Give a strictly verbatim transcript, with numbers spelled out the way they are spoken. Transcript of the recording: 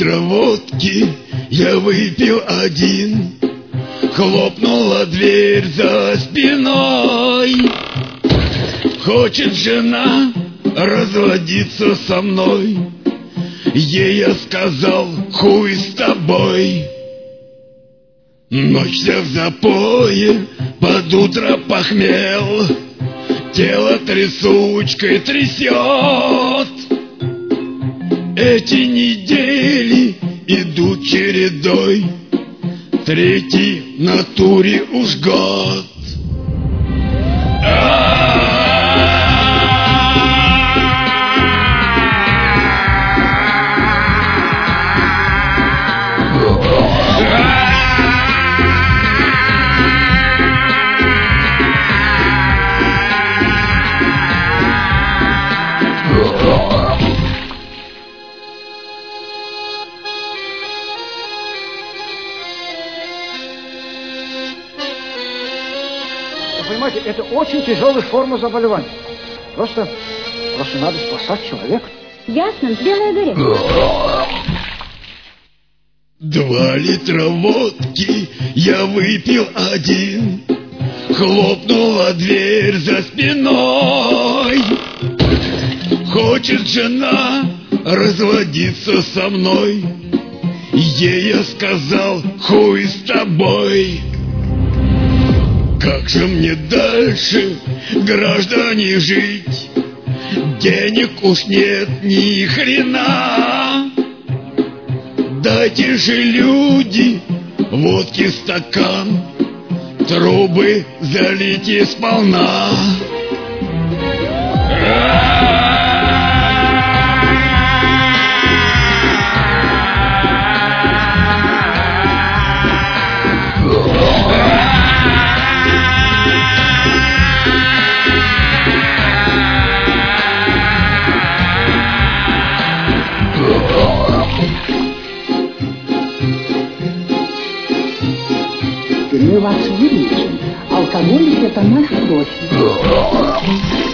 литра водки я выпил один. Хлопнула дверь за спиной. Хочет жена разводиться со мной. Ей я сказал: хуй с тобой. Ночь вся в запое, под утро похмел, тело трясучкой трясет. Эти недели идут чередой, третий в натуре уж год. Понимаете, это очень тяжелая форма заболевания. Просто, просто надо спасать человека. Ясно, белая горячая. Два литра водки я выпил один. Хлопнула дверь за спиной. Хочет жена разводиться со мной. Ей я сказал: хуй с тобой. Как же мне дальше, граждане, жить? Денег уж нет ни хрена. Дайте же, люди, водки стакан, трубы залейте сполна. Мы вас вылечим. Алкоголик — это наш профиль.